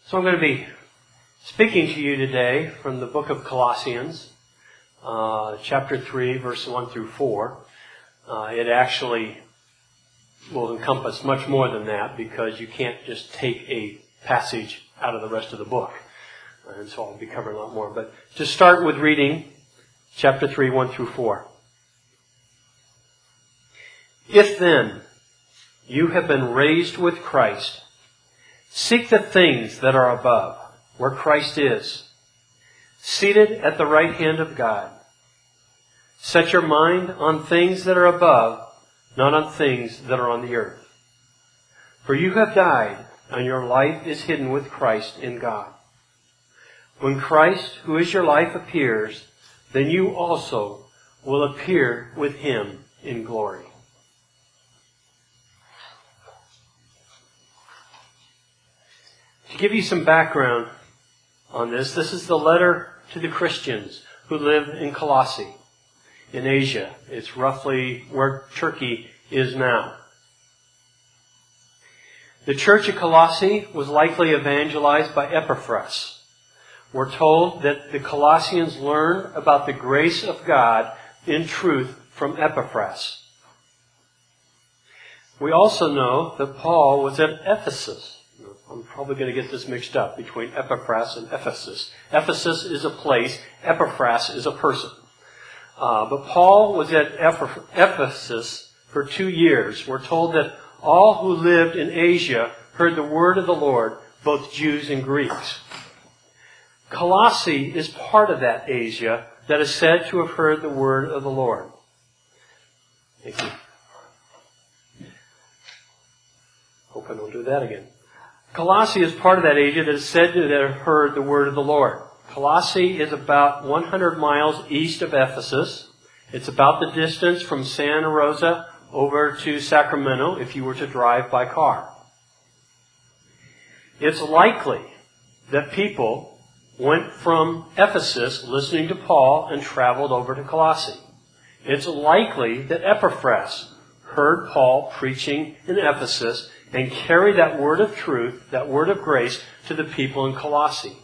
So I'm going to be speaking to you today from the book of Colossians, chapter 3, verse 1 through 4. It actually will encompass much more than that because you can't just take a passage out of the rest of the book. And so I'll be covering a lot more. But to start with reading chapter 3, 1 through 4. If then you have been raised with Christ, seek the things that are above, where Christ is, seated at the right hand of God. Set your mind on things that are above, not on things that are on the earth. For you have died, and your life is hidden with Christ in God. When Christ, who is your life, appears, then you also will appear with Him in glory. To give you some background on this is the letter to the Christians who live in Colossae, in Asia. It's roughly where Turkey is now. The church at Colossae was likely evangelized by Epaphras. We're told that the Colossians learned about the grace of God in truth from Epaphras. We also know that Paul was at Ephesus. I'm probably going to get this mixed up between Epaphras and Ephesus. Ephesus is a place. Epaphras is a person. But Paul was at Ephesus for 2 years. We're told that all who lived in Asia heard the word of the Lord, both Jews and Greeks. Colossae is part of that Asia that is said to have heard the word of the Lord. Thank you. Hope I don't do that again. Colossae is part of that Asia that is said to have heard the word of the Lord. Colossae is about 100 miles east of Ephesus. It's about the distance from Santa Rosa over to Sacramento if you were to drive by car. It's likely that people went from Ephesus listening to Paul and traveled over to Colossae. It's likely that Epaphras heard Paul preaching in Ephesus and carry that word of truth, that word of grace, to the people in Colossae.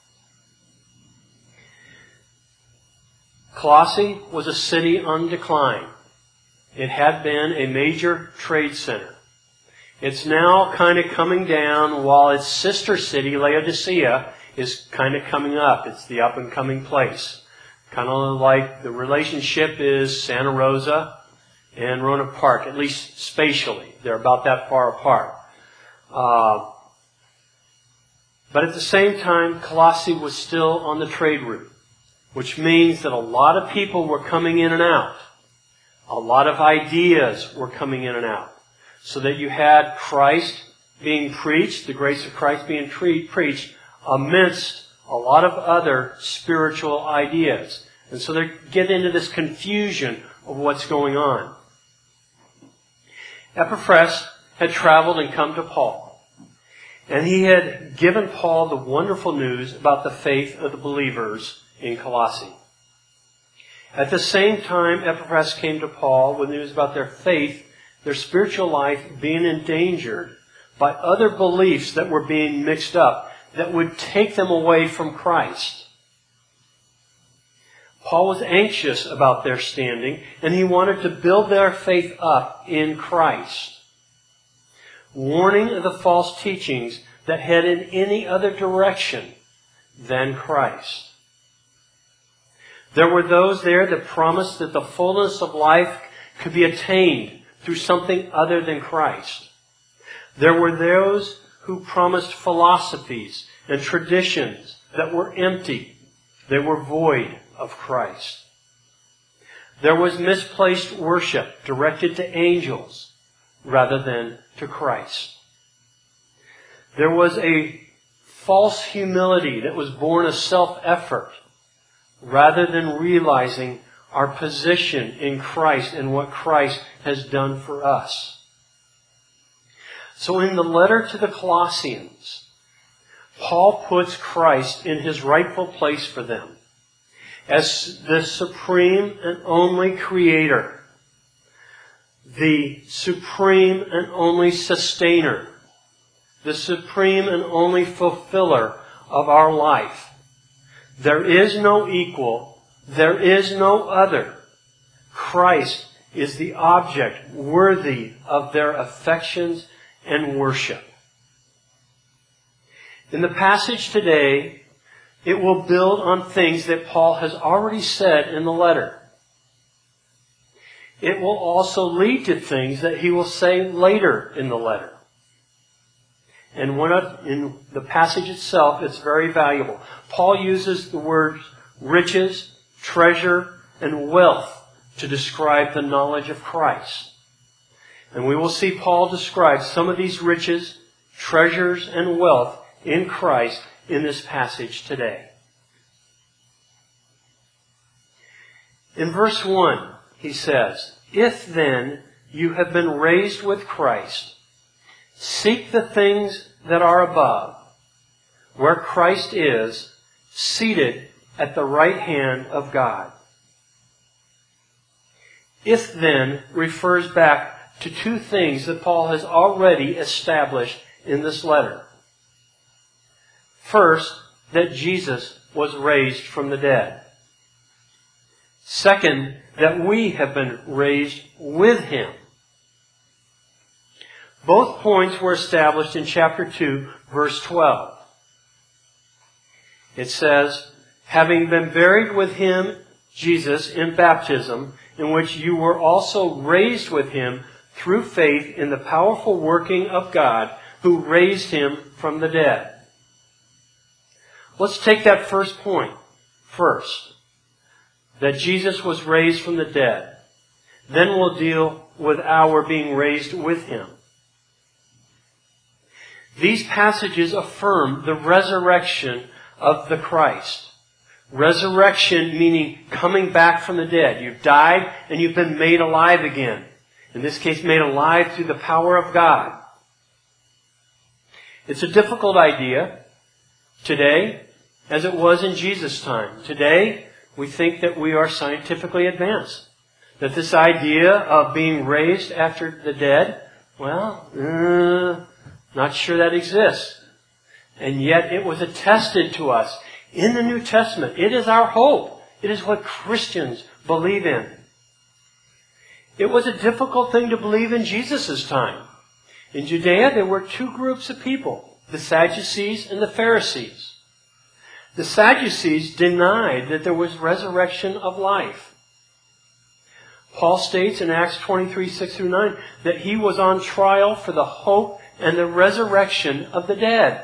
Colossae was a city on decline. It had been a major trade center. It's now kind of coming down while its sister city, Laodicea, is kind of coming up. It's the up-and-coming place. Kind of like the relationship is Santa Rosa and Roanoke Park, at least spatially. They're about that far apart. But at the same time, Colossae was still on the trade route, which means that a lot of people were coming in and out. A lot of ideas were coming in and out. So that you had Christ being preached, the grace of Christ being preached, amidst a lot of other spiritual ideas. And so they get into this confusion of what's going on. Epaphras had traveled and come to Paul. And he had given Paul the wonderful news about the faith of the believers in Colossae. At the same time, Epaphras came to Paul with news about their faith, their spiritual life being endangered by other beliefs that were being mixed up that would take them away from Christ. Paul was anxious about their standing, and he wanted to build their faith up in Christ, warning of the false teachings that head in any other direction than Christ. There were those there that promised that the fullness of life could be attained through something other than Christ. There were those who promised philosophies and traditions that were empty. They were void of Christ. There was misplaced worship directed to angels rather than to Christ. There was a false humility that was born of self-effort rather than realizing our position in Christ and what Christ has done for us. So in the letter to the Colossians, Paul puts Christ in His rightful place for them as the supreme and only Creator, the supreme and only Sustainer, the supreme and only fulfiller of our life. There is no equal. There is no other. Christ is the object worthy of their affections and worship. In the passage today, it will build on things that Paul has already said in the letter. It will also lead to things that he will say later in the letter. And in the passage itself, it's very valuable. Paul uses the words riches, treasure, and wealth to describe the knowledge of Christ. And we will see Paul describe some of these riches, treasures, and wealth in Christ in this passage today. In verse 1, he says, "If then you have been raised with Christ, seek the things that are above, where Christ is, seated at the right hand of God." "If then" refers back to two things that Paul has already established in this letter. First, that Jesus was raised from the dead. Second, that we have been raised with Him. Both points were established in chapter 2, verse 12. It says, "Having been buried with Him, Jesus, in baptism, in which you were also raised with Him through faith in the powerful working of God who raised Him from the dead." Let's take that first point first. That Jesus was raised from the dead. Then we'll deal with our being raised with Him. These passages affirm the resurrection of the Christ. Resurrection meaning coming back from the dead. You've died and you've been made alive again. In this case, made alive through the power of God. It's a difficult idea today, as it was in Jesus' time. Today, we think that we are scientifically advanced. That this idea of being raised after the dead, well, not sure that exists. And yet it was attested to us in the New Testament. It is our hope. It is what Christians believe in. It was a difficult thing to believe in Jesus' time. In Judea, there were two groups of people, the Sadducees and the Pharisees. The Sadducees denied that there was resurrection of life. Paul states in Acts 23, 6-9, that he was on trial for the hope and the resurrection of the dead.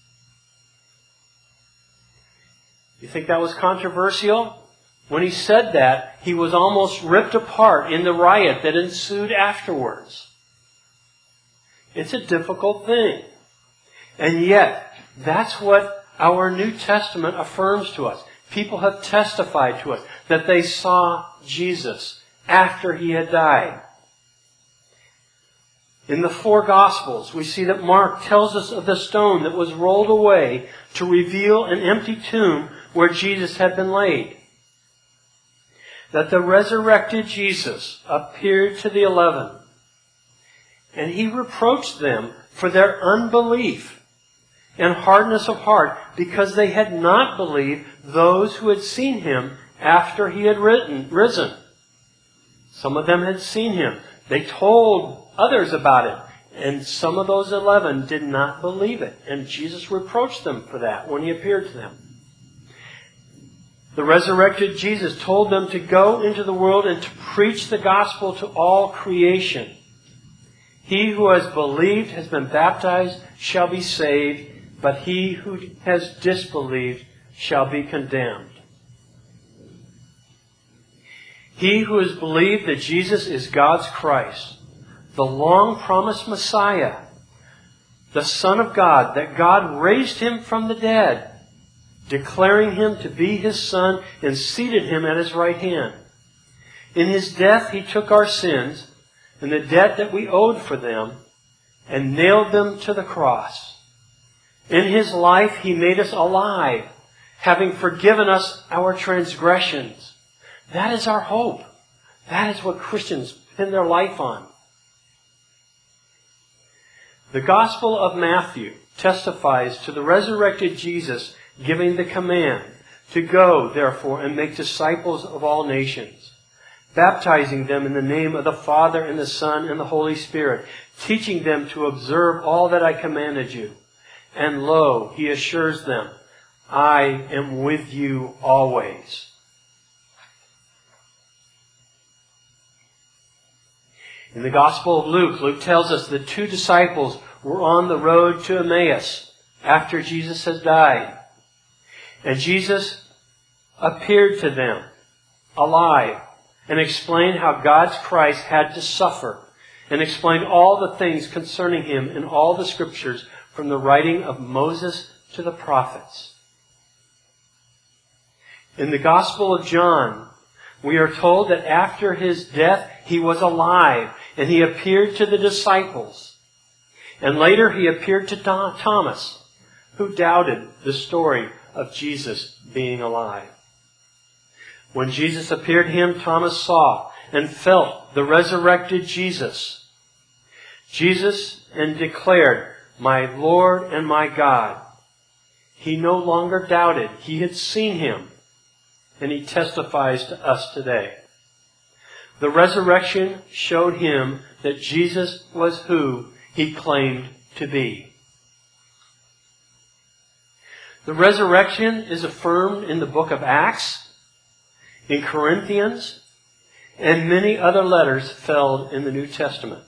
You think that was controversial? When he said that, he was almost ripped apart in the riot that ensued afterwards. It's a difficult thing. And yet, that's what our New Testament affirms to us. People have testified to us that they saw Jesus after He had died. In the four Gospels, we see that Mark tells us of the stone that was rolled away to reveal an empty tomb where Jesus had been laid. That the resurrected Jesus appeared to the 11, and He reproached them for their unbelief and hardness of heart, because they had not believed those who had seen Him after He had risen. Some of them had seen Him. They told others about it. And some of those 11 did not believe it. And Jesus reproached them for that when He appeared to them. The resurrected Jesus told them to go into the world and to preach the gospel to all creation. He who has believed, has been baptized, shall be saved. But he who has disbelieved shall be condemned. He who has believed that Jesus is God's Christ, the long-promised Messiah, the Son of God, that God raised Him from the dead, declaring Him to be His Son and seated Him at His right hand. In His death He took our sins and the debt that we owed for them and nailed them to the cross. In His life, He made us alive, having forgiven us our transgressions. That is our hope. That is what Christians pin their life on. The Gospel of Matthew testifies to the resurrected Jesus giving the command to go, therefore, and make disciples of all nations, baptizing them in the name of the Father and the Son and the Holy Spirit, teaching them to observe all that I commanded you. And lo, he assures them, I am with you always. In the Gospel of Luke, Luke tells us that 2 disciples were on the road to Emmaus after Jesus had died. And Jesus appeared to them alive and explained how God's Christ had to suffer, and explained all the things concerning him in all the Scriptures from the writing of Moses to the prophets. In the Gospel of John, we are told that after his death, he was alive and he appeared to the disciples. And later he appeared to Thomas, who doubted the story of Jesus being alive. When Jesus appeared to him, Thomas saw and felt the resurrected Jesus. Jesus and declared, my Lord and my God. He no longer doubted. He had seen him. And he testifies to us today. The resurrection showed him that Jesus was who he claimed to be. The resurrection is affirmed in the book of Acts, in Corinthians, and many other letters found in the New Testament.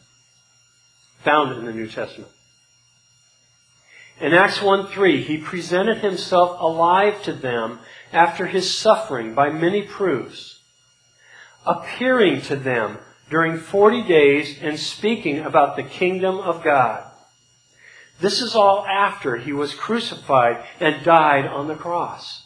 In Acts 1:3, he presented himself alive to them after his suffering by many proofs, appearing to them during 40 days and speaking about the kingdom of God. This is all after he was crucified and died on the cross.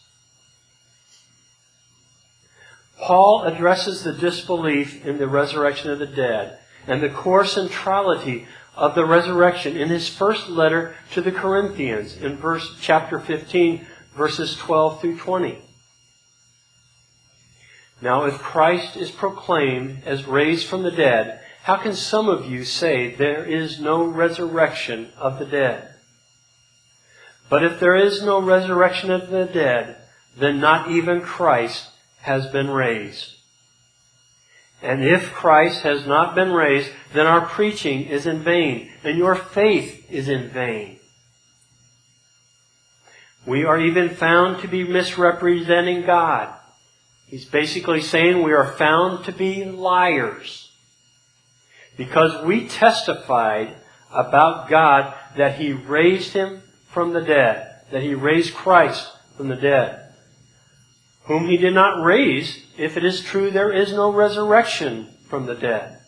Paul addresses the disbelief in the resurrection of the dead and the core centrality of the resurrection in his first letter to the Corinthians in chapter 15, verses 12 through 20. Now, if Christ is proclaimed as raised from the dead, how can some of you say there is no resurrection of the dead? But if there is no resurrection of the dead, then not even Christ has been raised. And if Christ has not been raised, then our preaching is in vain, and your faith is in vain. We are even found to be misrepresenting God. He's basically saying we are found to be liars. Because we testified about God that He raised Him from the dead, that He raised Christ from the dead, whom He did not raise, if it is true there is no resurrection from the dead.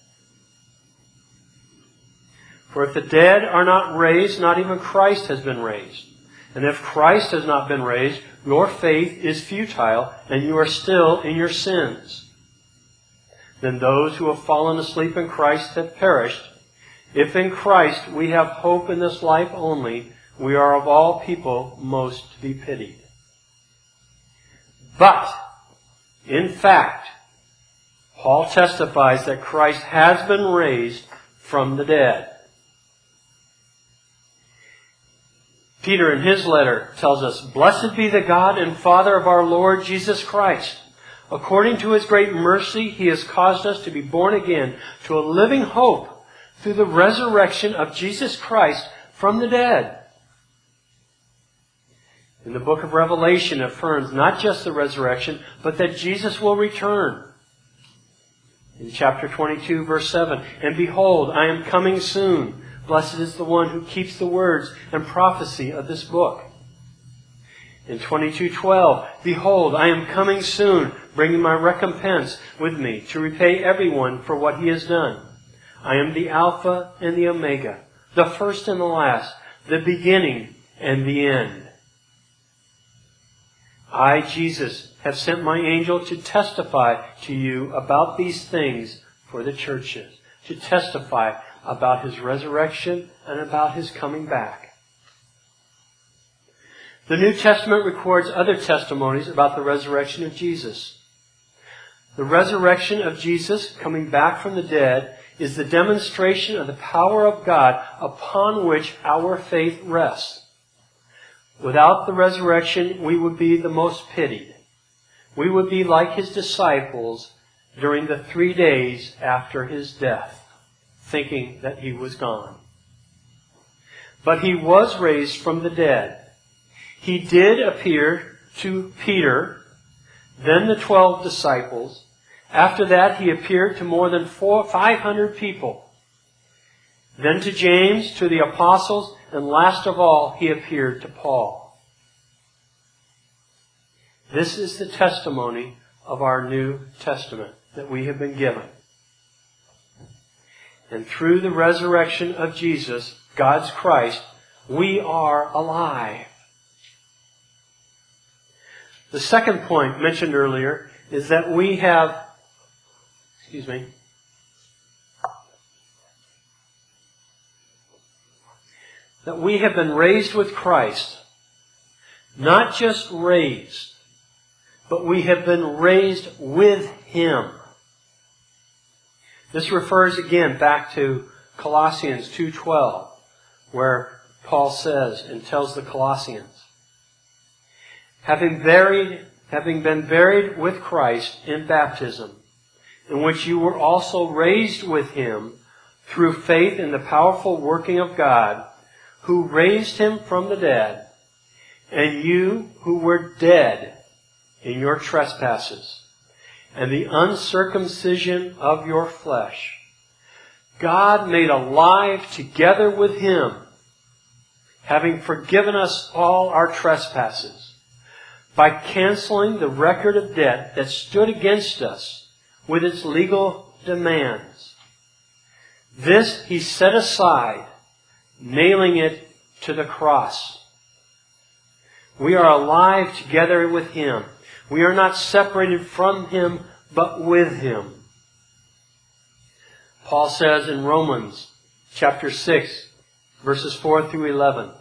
For if the dead are not raised, not even Christ has been raised. And if Christ has not been raised, your faith is futile, and you are still in your sins. Then those who have fallen asleep in Christ have perished. If in Christ we have hope in this life only, we are of all people most to be pitied. But, in fact, Paul testifies that Christ has been raised from the dead. Peter, in his letter, tells us, "Blessed be the God and Father of our Lord Jesus Christ. According to His great mercy, He has caused us to be born again to a living hope through the resurrection of Jesus Christ from the dead." In the book of Revelation, it affirms not just the resurrection, but that Jesus will return. In chapter 22, verse 7, "And behold, I am coming soon. Blessed is the one who keeps the words and prophecy of this book." In 22:12, "Behold, I am coming soon, bringing my recompense with me to repay everyone for what he has done. I am the Alpha and the Omega, the first and the last, the beginning and the end. I, Jesus, have sent my angel to testify to you about these things for the churches," to testify about His resurrection and about His coming back. The New Testament records other testimonies about the resurrection of Jesus. The resurrection of Jesus coming back from the dead is the demonstration of the power of God upon which our faith rests. Without the resurrection, we would be the most pitied. We would be like his disciples during the 3 days after his death, thinking that he was gone. But he was raised from the dead. He did appear to Peter, then the 12 disciples. After that, he appeared to more than 500 people. Then to James, to the apostles, and last of all, he appeared to Paul. This is the testimony of our New Testament that we have been given. And through the resurrection of Jesus, God's Christ, we are alive. The second point mentioned earlier is that we have, that we have been raised with Christ. Not just raised, but we have been raised with Him. This refers again back to Colossians 2:12, where Paul says and tells the Colossians, having been buried with Christ in baptism, in which you were also raised with Him through faith in the powerful working of God, who raised Him from the dead, and you who were dead in your trespasses and the uncircumcision of your flesh, God made alive together with Him, having forgiven us all our trespasses, by canceling the record of debt that stood against us with its legal demands. This He set aside, nailing it to the cross. We are alive together with Him. We are not separated from Him, but with Him. Paul says in Romans chapter 6, verses 4 through 11,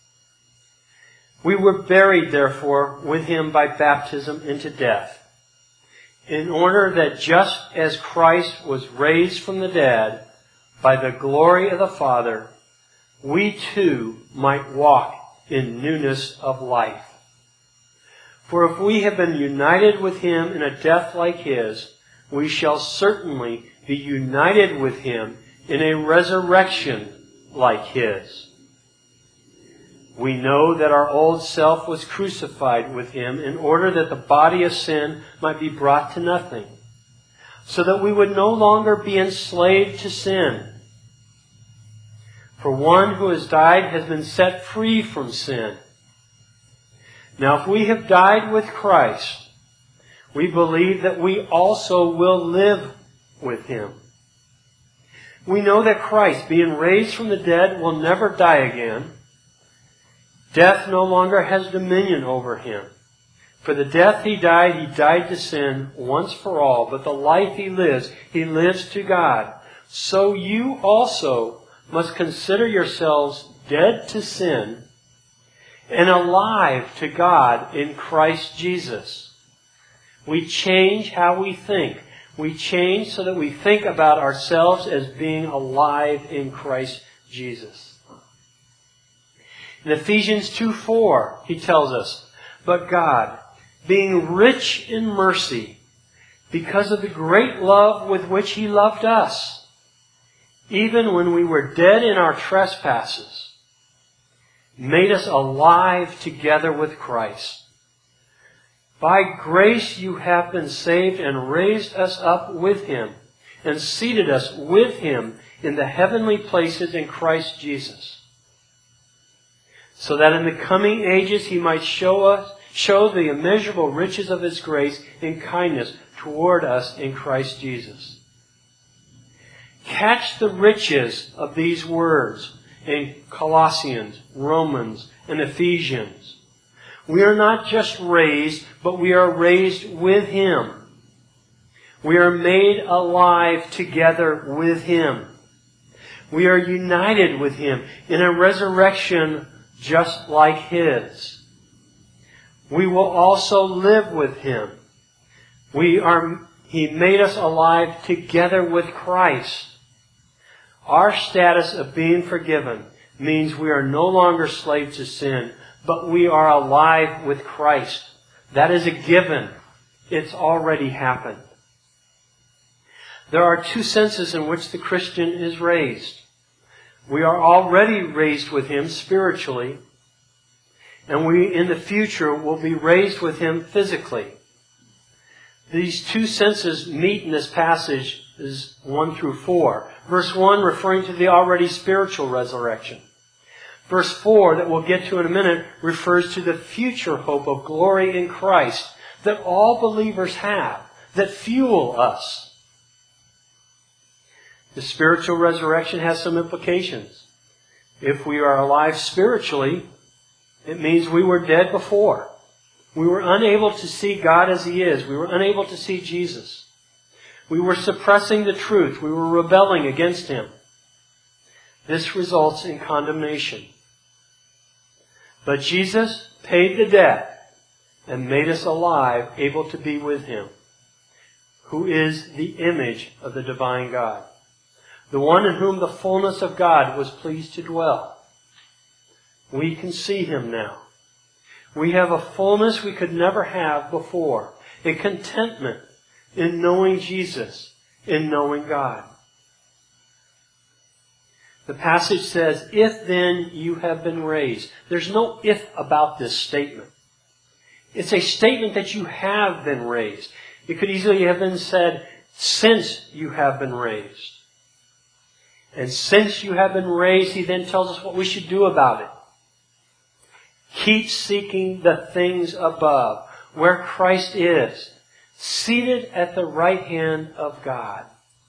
we were buried, therefore, with Him by baptism into death, in order that just as Christ was raised from the dead by the glory of the Father, we too might walk in newness of life. For if we have been united with Him in a death like His, we shall certainly be united with Him in a resurrection like His. We know that our old self was crucified with Him in order that the body of sin might be brought to nothing, so that we would no longer be enslaved to sin. For one who has died has been set free from sin. Now, if we have died with Christ, we believe that we also will live with Him. We know that Christ, being raised from the dead, will never die again. Death no longer has dominion over Him. For the death He died to sin once for all, but the life He lives to God. So you also must consider yourselves dead to sin and alive to God in Christ Jesus. We change how we think. We change so that we think about ourselves as being alive in Christ Jesus. In Ephesians 2:4, he tells us, but God, being rich in mercy, because of the great love with which He loved us, even when we were dead in our trespasses, made us alive together with Christ. By grace you have been saved and raised us up with Him and seated us with Him in the heavenly places in Christ Jesus, so that in the coming ages He might show the immeasurable riches of His grace and kindness toward us in Christ Jesus. Catch the riches of these words in Colossians, Romans, and Ephesians. We are not just raised, but we are raised with Him. We are made alive together with Him. We are united with Him in a resurrection just like His. We will also live with Him. He made us alive together with Christ. Our status of being forgiven means we are no longer slaves to sin, but we are alive with Christ. That is a given. It's already happened. There are two senses in which the Christian is raised. We are already raised with Him spiritually, and we in the future will be raised with Him physically. These two senses meet in this passage is 1 through 4. Verse 1 referring to the already spiritual resurrection. Verse 4 that we'll get to in a minute refers to the future hope of glory in Christ that all believers have, that fuel us. The spiritual resurrection has some implications. If we are alive spiritually, it means we were dead before. We were unable to see God as He is. We were unable to see Jesus. We were suppressing the truth. We were rebelling against Him. This results in condemnation. But Jesus paid the debt and made us alive, able to be with Him, who is the image of the divine God, the one in whom the fullness of God was pleased to dwell. We can see Him now. We have a fullness we could never have before, a contentment in knowing Jesus, in knowing God. The passage says, if then you have been raised. There's no if about this statement. It's a statement that you have been raised. It could easily have been said, since you have been raised. And since you have been raised, He then tells us what we should do about it. Keep seeking the things above, where Christ is, seated at the right hand of God.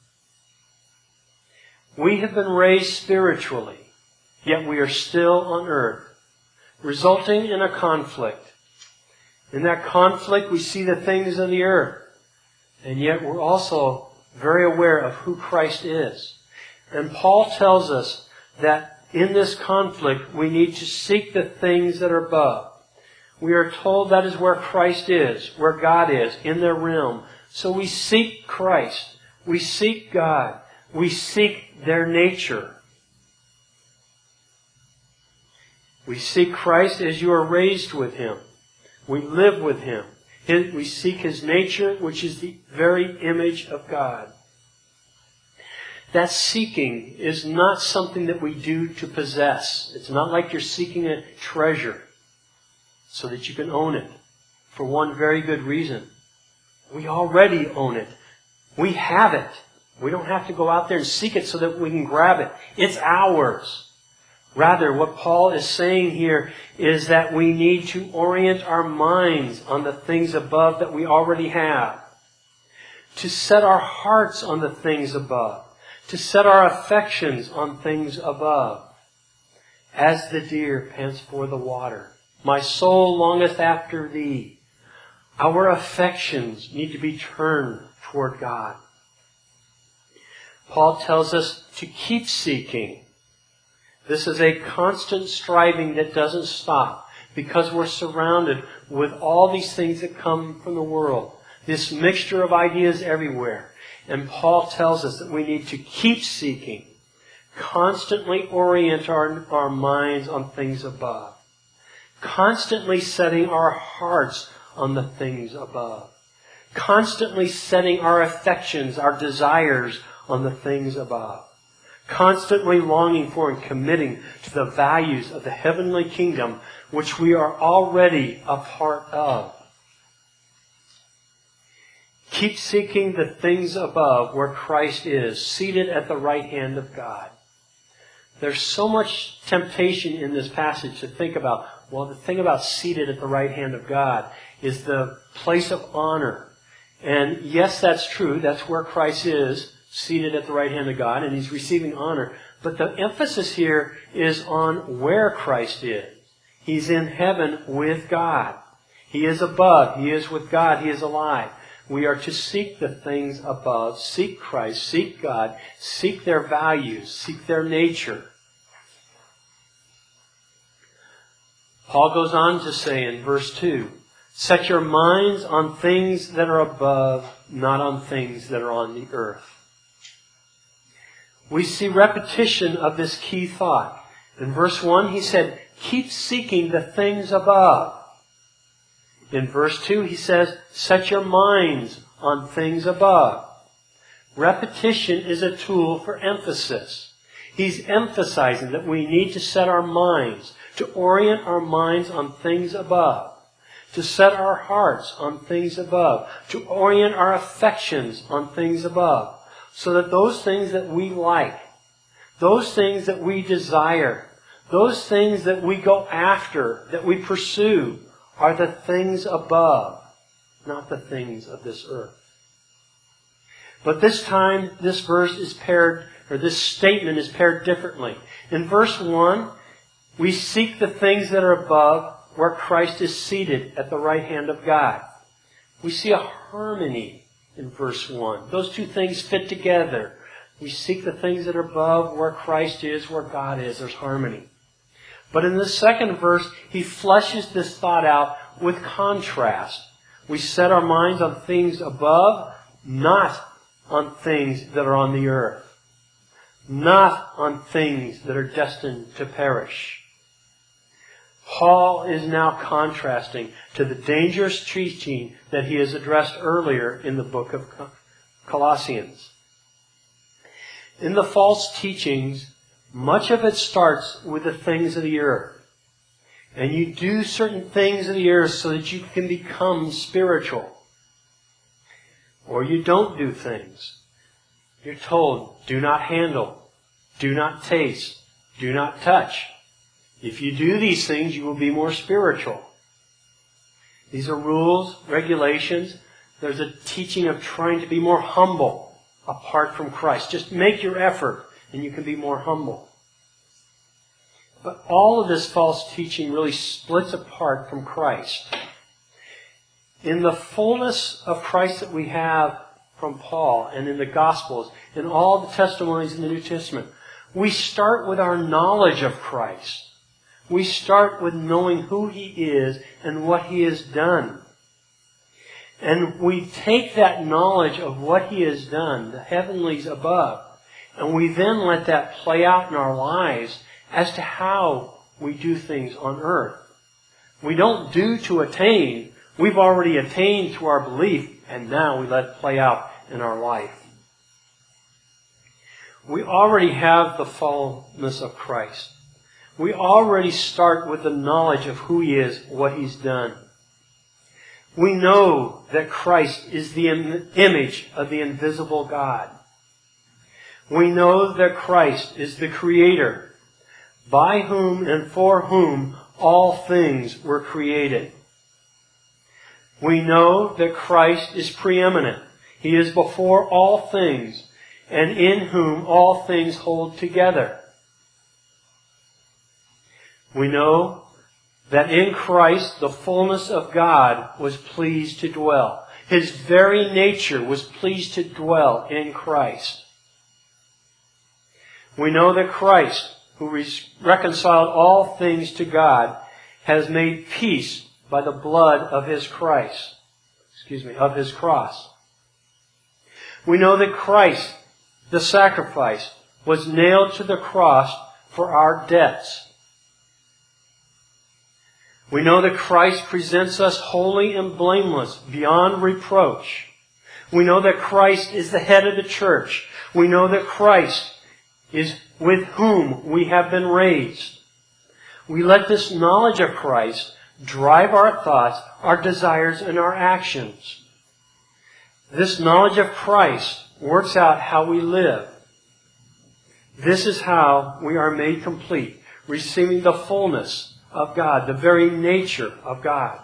We have been raised spiritually, yet we are still on earth, resulting in a conflict. In that conflict, we see the things of the earth, and yet we're also very aware of who Christ is. And Paul tells us that in this conflict, we need to seek the things that are above. We are told that is where Christ is, where God is, in their realm. So we seek Christ. We seek God. We seek their nature. We seek Christ as you are raised with Him. We live with Him. We seek His nature, which is the very image of God. That seeking is not something that we do to possess. It's not like you're seeking a treasure so that you can own it. For one very good reason. We already own it. We have it. We don't have to go out there and seek it so that we can grab it. It's ours. Rather, what Paul is saying here is that we need to orient our minds on the things above that we already have. To set our hearts on the things above. To set our affections on things above. As the deer pants for the water, my soul longeth after Thee. Our affections need to be turned toward God. Paul tells us to keep seeking. This is a constant striving that doesn't stop because we're surrounded with all these things that come from the world. This mixture of ideas everywhere. And Paul tells us that we need to keep seeking, constantly orient our minds on things above, constantly setting our hearts on the things above, constantly setting our affections, our desires on the things above, constantly longing for and committing to the values of the heavenly kingdom which we are already a part of. Keep seeking the things above where Christ is, seated at the right hand of God. There's so much temptation in this passage to think about. Well, the thing about seated at the right hand of God is the place of honor. And yes, that's true. That's where Christ is, seated at the right hand of God, and He's receiving honor. But the emphasis here is on where Christ is. He's in heaven with God. He is above. He is with God. He is alive. We are to seek the things above, seek Christ, seek God, seek their values, seek their nature. Paul goes on to say in verse 2, set your minds on things that are above, not on things that are on the earth. we see repetition of this key thought. In verse 1, he said, keep seeking the things above. In verse 2, he says, set your minds on things above. Repetition is a tool for emphasis. He's emphasizing that we need to set our minds, to orient our minds on things above, to set our hearts on things above, to orient our affections on things above, so that those things that we like, those things that we desire, those things that we go after, that we pursue, are the things above, not the things of this earth. But this time, this verse is paired, or this statement is paired differently. In verse 1, we seek the things that are above, where Christ is seated at the right hand of God. We see a harmony in verse 1. Those two things fit together. We seek the things that are above, where Christ is, where God is. There's harmony. But in the second verse, he fleshes this thought out with contrast. We set our minds on things above, not on things that are on the earth. Not on things that are destined to perish. Paul is now contrasting to the dangerous teaching that he has addressed earlier in the book of Colossians. In the false teachings, much of it starts with the things of the earth. And you do certain things of the earth so that you can become spiritual. Or you don't do things. You're told, do not handle, do not taste, do not touch. If you do these things, you will be more spiritual. These are rules, regulations. There's a teaching of trying to be more humble apart from Christ. Just make your effort and you can be more humble. But all of this false teaching really splits apart from Christ. In the fullness of Christ that we have from Paul and in the Gospels, in all the testimonies in the New Testament, we start with our knowledge of Christ. We start with knowing who He is and what He has done. And we take that knowledge of what He has done, the heavenlies above, and we then let that play out in our lives as to how we do things on earth. We don't do to attain. We've already attained to our belief, and now we let it play out in our life. We already have the fullness of Christ. We already start with the knowledge of who He is, what He's done. We know that Christ is the image of the invisible God. We know that Christ is the Creator, by whom and for whom all things were created. We know that Christ is preeminent. He is before all things, and in whom all things hold together. We know that in Christ the fullness of God was pleased to dwell. His very nature was pleased to dwell in Christ. We know that Christ, who reconciled all things to God, has made peace by the blood of His cross. We know that Christ, the sacrifice, was nailed to the cross for our debts. We know that Christ presents us holy and blameless, beyond reproach. We know that Christ is the head of the church. We know that Christ is with whom we have been raised. We let this knowledge of Christ drive our thoughts, our desires, and our actions. This knowledge of Christ works out how we live. This is how we are made complete, receiving the fullness of God, the very nature of God.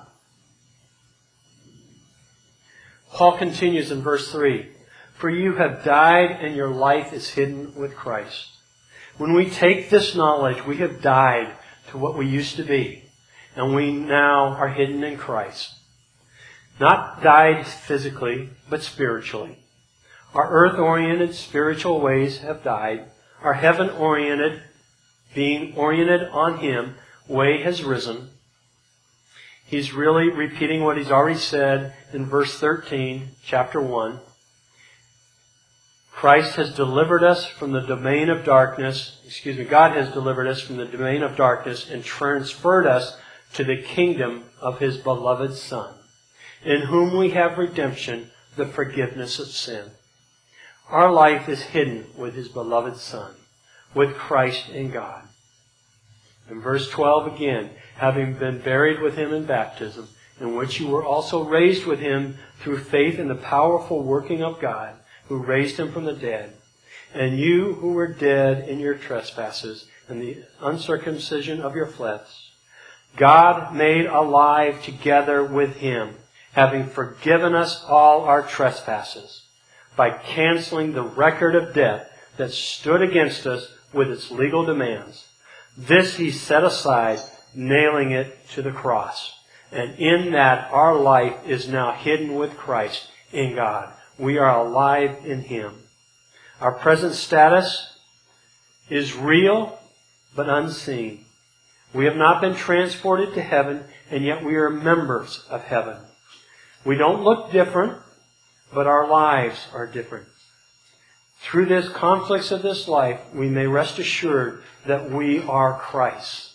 Paul continues in verse 3, "For you have died and your life is hidden with Christ." When we take this knowledge, we have died to what we used to be, and we now are hidden in Christ. Not died physically, but spiritually. Our earth-oriented spiritual ways have died. Our heaven-oriented, being oriented on Him, way has risen. He's really repeating what he's already said in verse 13, chapter 1. Christ has delivered us from the domain of darkness. God has delivered us from the domain of darkness and transferred us to the kingdom of His beloved Son, in whom we have redemption, the forgiveness of sin. Our life is hidden with His beloved Son, with Christ in God. In verse 12 again, having been buried with Him in baptism, in which you were also raised with Him through faith in the powerful working of God, who raised Him from the dead. And you who were dead in your trespasses and the uncircumcision of your flesh, God made alive together with Him, having forgiven us all our trespasses, by canceling the record of debt that stood against us with its legal demands. This He set aside, nailing it to the cross. And in that our life is now hidden with Christ in God. We are alive in Him. Our present status is real but unseen. We have not been transported to heaven, and yet we are members of heaven. We don't look different, but our lives are different. Through this conflicts of this life, we may rest assured that we are Christ.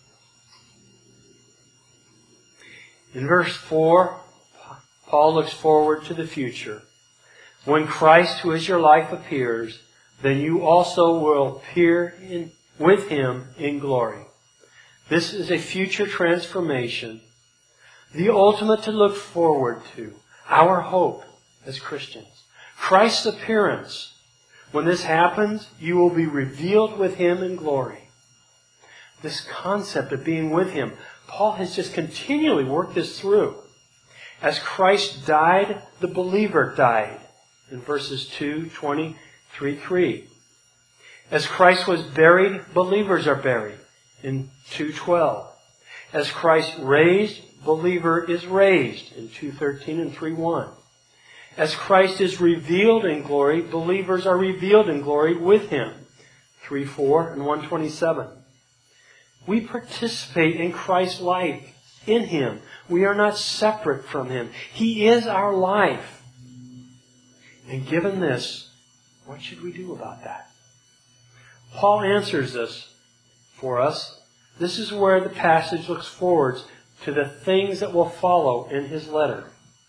In verse 4, Paul looks forward to the future. When Christ, who is your life, appears, then you also will appear with Him in glory. This is a future transformation, the ultimate to look forward to, our hope as Christians. Christ's appearance. When this happens, you will be revealed with Him in glory. This concept of being with Him, Paul has just continually worked this through. As Christ died, the believer died. In verses 2:23-3. As Christ was buried, believers are buried. In 2:12. As Christ raised, believer is raised. In 2:13 and 3:1. As Christ is revealed in glory, believers are revealed in glory with Him. 3:4 and 127. We participate in Christ's life, in Him. We are not separate from Him. He is our life. And given this, what should we do about that? Paul answers this for us. This is where the passage looks forward to the things that will follow in his letter.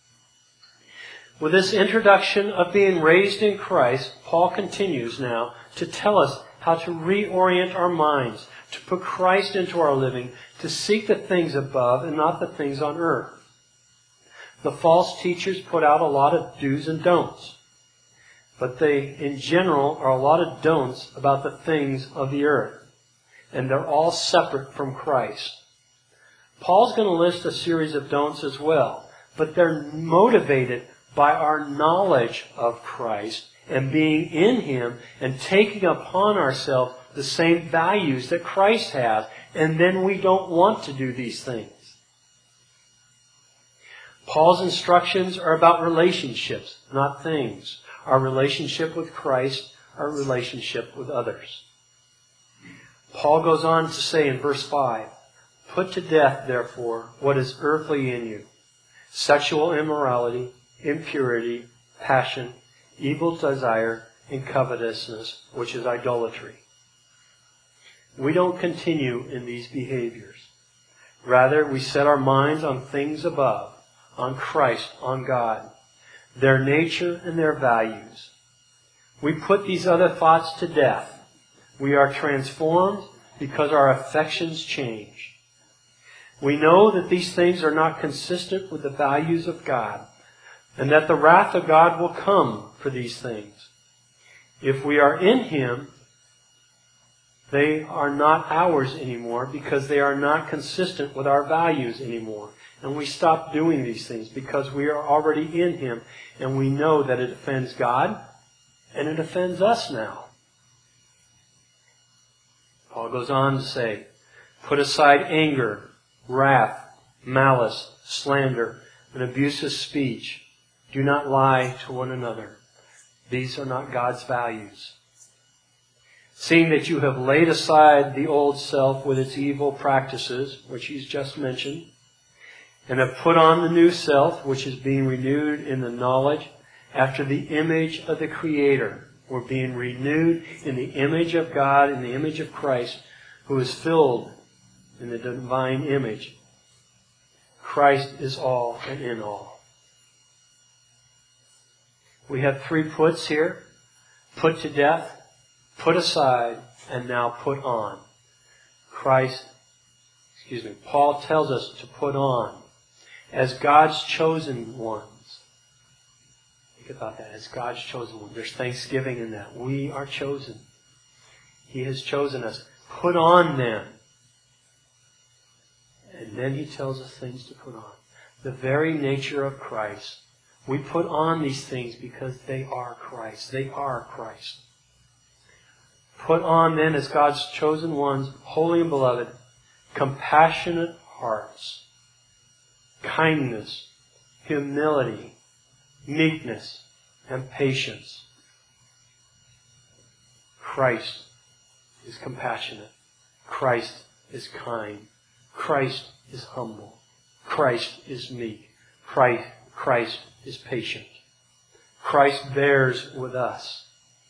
With this introduction of being raised in Christ, Paul continues now to tell us how to reorient our minds, to put Christ into our living, to seek the things above and not the things on earth. The false teachers put out a lot of do's and don'ts. But they, in general, are a lot of don'ts about the things of the earth. And they're all separate from Christ. Paul's going to list a series of don'ts as well. But they're motivated by our knowledge of Christ and being in Him and taking upon ourselves the same values that Christ has. And then we don't want to do these things. Paul's instructions are about relationships, not things. Our relationship with Christ, our relationship with others. Paul goes on to say in verse 5, put to death, therefore, what is earthly in you. Sexual immorality, impurity, passion, evil desire, and covetousness, which is idolatry. We don't continue in these behaviors. Rather, we set our minds on things above, on Christ, on God, their nature and their values. We put these other thoughts to death. We are transformed because our affections change. We know that these things are not consistent with the values of God, and that the wrath of God will come for these things. If we are in Him, they are not ours anymore because they are not consistent with our values anymore. And we stop doing these things because we are already in Him and we know that it offends God and it offends us now. Paul goes on to say, put aside anger, wrath, malice, slander, and abusive speech. Do not lie to one another. These are not God's values. Seeing that you have laid aside the old self with its evil practices, which he's just mentioned, and have put on the new self, which is being renewed in the knowledge after the image of the Creator. We're being renewed in the image of God, in the image of Christ, who is filled in the divine image. Christ is all and in all. We have 3 puts here. Put to death, put aside, and now put on. Paul tells us to put on as God's chosen ones. Think about that, as God's chosen ones. There's thanksgiving in that. We are chosen. He has chosen us. Put on them. And then he tells us things to put on. The very nature of Christ. We put on these things because they are Christ. They are Christ. Put on then as God's chosen ones, holy and beloved, compassionate hearts, kindness, humility, meekness, and patience. Christ is compassionate. Christ is kind. Christ is humble. Christ is meek. Christ is patient. Christ bears with us.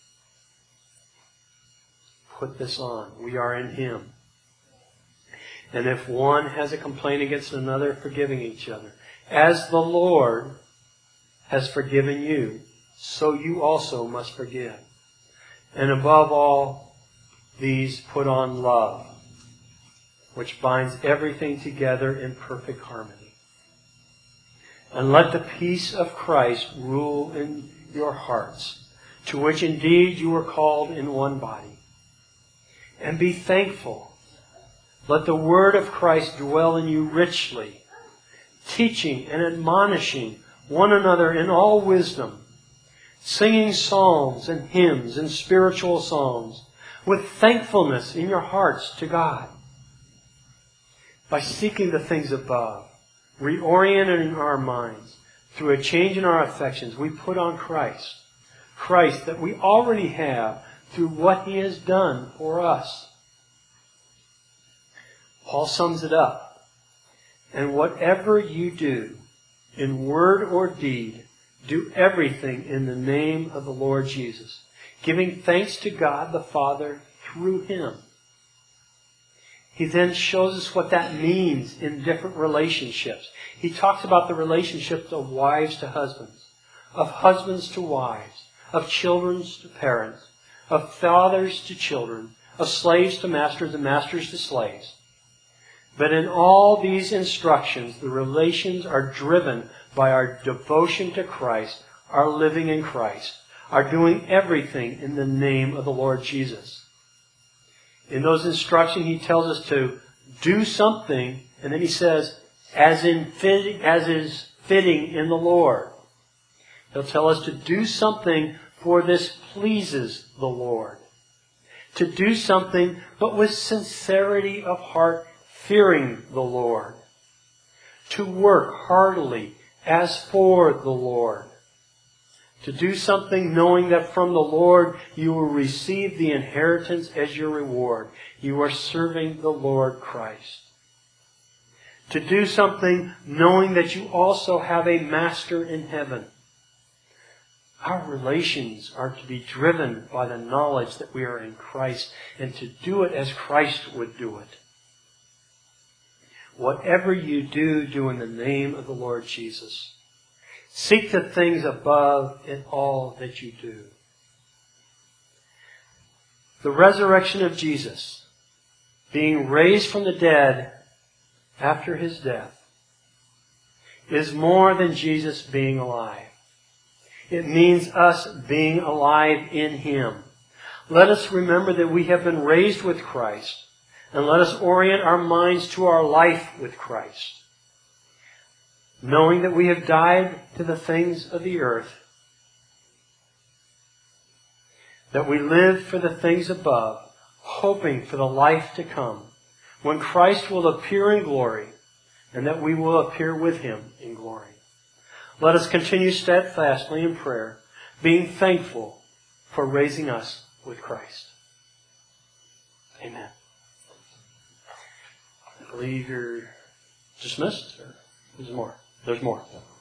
Put this on. We are in Him. And if one has a complaint against another, forgiving each other. As the Lord has forgiven you, so you also must forgive. And above all these, put on love, which binds everything together in perfect harmony. And let the peace of Christ rule in your hearts, to which indeed you were called in one body. And be thankful. Let the word of Christ dwell in you richly, teaching and admonishing one another in all wisdom, singing psalms and hymns and spiritual songs, with thankfulness in your hearts to God. By seeking the things above, reorienting our minds through a change in our affections, we put on Christ. Christ that we already have through what He has done for us. Paul sums it up. And whatever you do, in word or deed, do everything in the name of the Lord Jesus, giving thanks to God the Father through Him. He then shows us what that means in different relationships. He talks about the relationships of wives to husbands, of husbands to wives, of children to parents, of fathers to children, of slaves to masters and masters to slaves. But in all these instructions, the relations are driven by our devotion to Christ, our living in Christ, our doing everything in the name of the Lord Jesus. In those instructions, He tells us to do something, and then He says, as is fitting in the Lord. He'll tell us to do something, for this pleases the Lord. To do something, but with sincerity of heart, fearing the Lord. To work heartily as for the Lord. To do something knowing that from the Lord you will receive the inheritance as your reward. You are serving the Lord Christ. To do something knowing that you also have a master in heaven. Our relations are to be driven by the knowledge that we are in Christ, and to do it as Christ would do it. Whatever you do, do in the name of the Lord Jesus. Seek the things above in all that you do. The resurrection of Jesus, being raised from the dead after His death, is more than Jesus being alive. It means us being alive in Him. Let us remember that we have been raised with Christ, and let us orient our minds to our life with Christ, knowing that we have died to the things of the earth, that we live for the things above, hoping for the life to come, when Christ will appear in glory, and that we will appear with Him in glory. Let us continue steadfastly in prayer, being thankful for raising us with Christ. Amen. I believe you're dismissed. Or there's more. There's more.